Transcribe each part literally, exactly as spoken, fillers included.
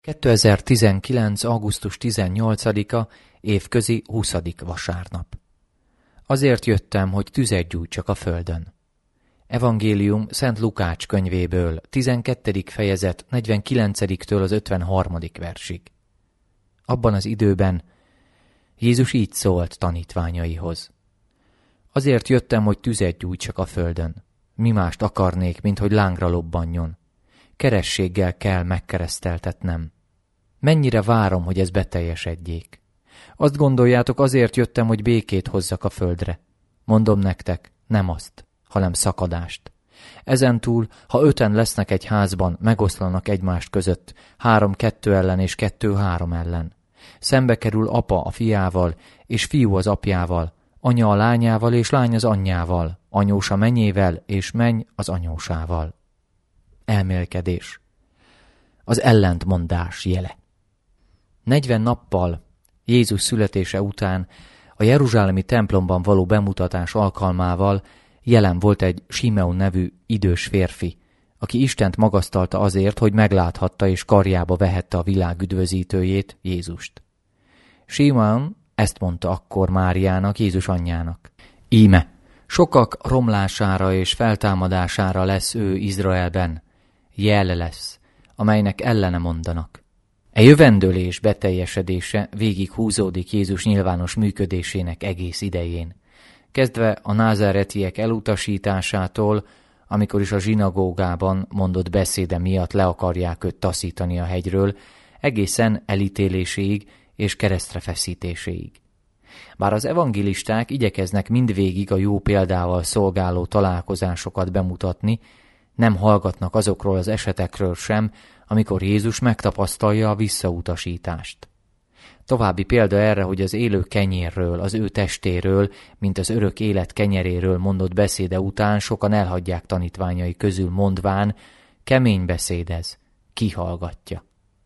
kétezer-tizenkilenc. augusztus tizennyolcadika, évközi huszadik vasárnap. Azért jöttem, hogy tüzet gyújtsak a földön. Evangélium Szent Lukács könyvéből, tizenkettedik fejezet, negyvenkilencediktől az ötvenharmadik versig. Abban az időben Jézus így szólt tanítványaihoz. Azért jöttem, hogy tüzet gyújtsak a földön. Mi mást akarnék, mint hogy lángra lobbanjon. Kerességgel kell megkereszteltetnem. Mennyire várom, hogy ez beteljesedjék. Azt gondoljátok, azért jöttem, hogy békét hozzak a földre. Mondom nektek, nem azt, hanem szakadást. Ezentúl, ha öten lesznek egy házban, megoszlanak egymást között, három kettő ellen és kettő három ellen. Szembe kerül apa a fiával, és fiú az apjával, anya a lányával, és lány az anyjával, anyós a mennyével, és menny az anyósával. Elmélkedés. Az ellentmondás jele. Negyven nappal Jézus születése után a jeruzsálemi templomban való bemutatás alkalmával jelen volt egy Simeon nevű idős férfi, aki Istent magasztalta azért, hogy megláthatta és karjába vehette a világ üdvözítőjét, Jézust. Simeon ezt mondta akkor Máriának, Jézus anyjának. Íme, sokak romlására és feltámadására lesz ő Izraelben, jel lesz, amelynek ellene mondanak. E jövendőlés beteljesedése végig húzódik Jézus nyilvános működésének egész idején, kezdve a názáretiek elutasításától, amikor is a zsinagógában mondott beszéde miatt le akarják őt taszítani a hegyről, egészen elítéléséig és keresztre feszítéséig. Bár az evangélisták igyekeznek mindvégig a jó példával szolgáló találkozásokat bemutatni, nem hallgatnak azokról az esetekről sem, amikor Jézus megtapasztalja a visszautasítást. További példa erre, hogy az élő kenyérről, az ő testéről, mint az örök élet kenyeréről mondott beszéde után sokan elhagyják tanítványai közül, mondván, kemény beszéd ez, ki hallgatja.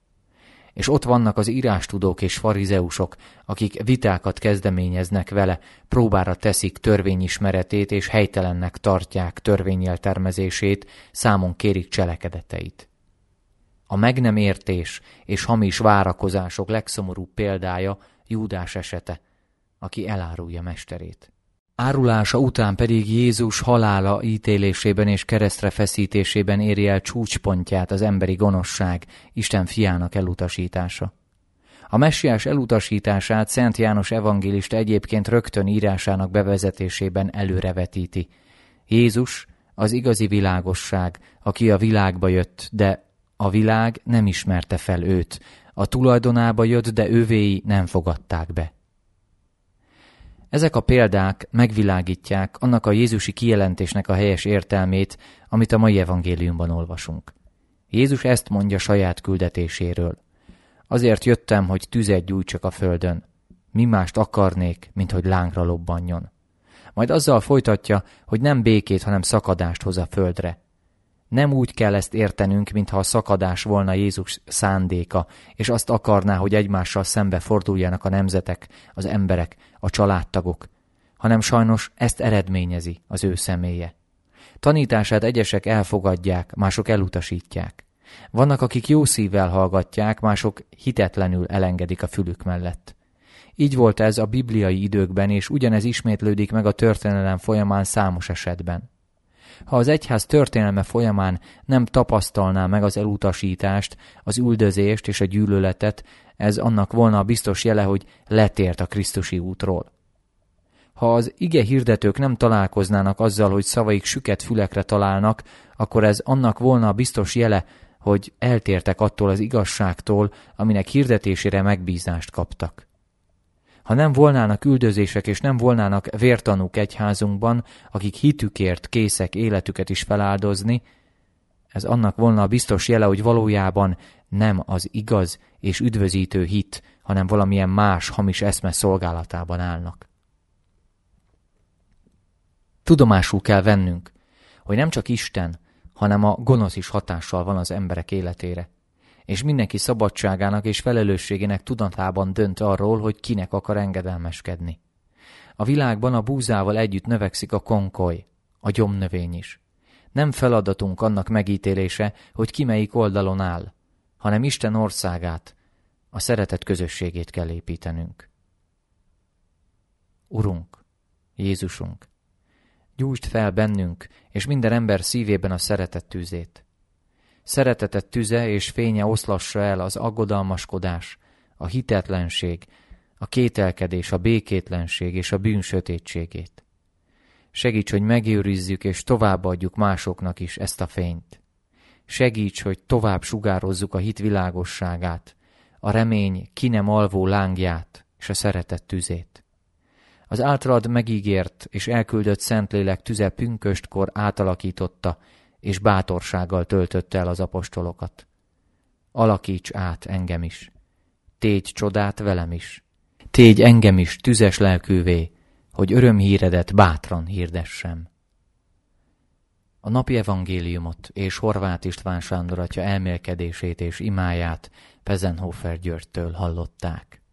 És ott vannak az írástudók és farizeusok, akik vitákat kezdeményeznek vele, próbára teszik törvényismeretét és helytelennek tartják törvényjeltermezését, számon kérik cselekedeteit. A meg nem értés és hamis várakozások legszomorúbb példája Júdás esete, aki elárulja mesterét. Árulása után pedig Jézus halála ítélésében és keresztre feszítésében éri el csúcspontját az emberi gonoszság, Isten fiának elutasítása. A messiás elutasítását Szent János evangélista egyébként rögtön írásának bevezetésében előrevetíti. Jézus az igazi világosság, aki a világba jött, de a világ nem ismerte fel őt. A tulajdonába jött, de ővéi nem fogadták be. Ezek a példák megvilágítják annak a jézusi kijelentésnek a helyes értelmét, amit a mai evangéliumban olvasunk. Jézus ezt mondja saját küldetéséről. Azért jöttem, hogy tüzet gyújtsak a földön. Mi mást akarnék, mint hogy lángra lobbanjon. Majd azzal folytatja, hogy nem békét, hanem szakadást hoz a földre. Nem úgy kell ezt értenünk, mintha a szakadás volna Jézus szándéka, és azt akarná, hogy egymással szembe forduljanak a nemzetek, az emberek, a családtagok, hanem sajnos ezt eredményezi az ő személye. Tanítását egyesek elfogadják, mások elutasítják. Vannak, akik jó szívvel hallgatják, mások hitetlenül elengedik a fülük mellett. Így volt ez a bibliai időkben, és ugyanez ismétlődik meg a történelem folyamán számos esetben. Ha az egyház történelme folyamán nem tapasztalná meg az elutasítást, az üldözést és a gyűlöletet, ez annak volna a biztos jele, hogy letért a krisztusi útról. Ha az ige hirdetők nem találkoznának azzal, hogy szavaik süket fülekre találnak, akkor ez annak volna a biztos jele, hogy eltértek attól az igazságtól, aminek hirdetésére megbízást kaptak. Ha nem volnának üldözések és nem volnának vértanúk egyházunkban, akik hitükért készek életüket is feláldozni, ez annak volna a biztos jele, hogy valójában nem az igaz és üdvözítő hit, hanem valamilyen más hamis eszme szolgálatában állnak. Tudomásul kell vennünk, hogy nem csak Isten, hanem a gonosz is hatással van az emberek életére, és mindenki szabadságának és felelősségének tudatában dönt arról, hogy kinek akar engedelmeskedni. A világban a búzával együtt növekszik a konkoly, a gyomnövény is. Nem feladatunk annak megítélése, hogy ki melyik oldalon áll, hanem Isten országát, a szeretet közösségét kell építenünk. Urunk, Jézusunk, gyújtsd fel bennünk és minden ember szívében a szeretet tűzét. Szeretetet tüze és fénye oszlassa el az aggodalmaskodás, a hitetlenség, a kételkedés, a békétlenség és a bűn sötétségét. Segíts, hogy megőrizzük és továbbadjuk másoknak is ezt a fényt. Segíts, hogy tovább sugározzuk a hit világosságát, a remény ki nem alvó lángját és a szeretet tüzét. Az általad megígért és elküldött Szentlélek tüze pünköstkor átalakította és bátorsággal töltötte el az apostolokat. Alakíts át engem is. Tégy csodát velem is. Tégy engem is tüzes lelkűvé, hogy örömhíredet bátran hirdessem. A napi evangéliumot és Horváth István Sándor atya elmélkedését és imáját Pezenhofer Györgytől hallották.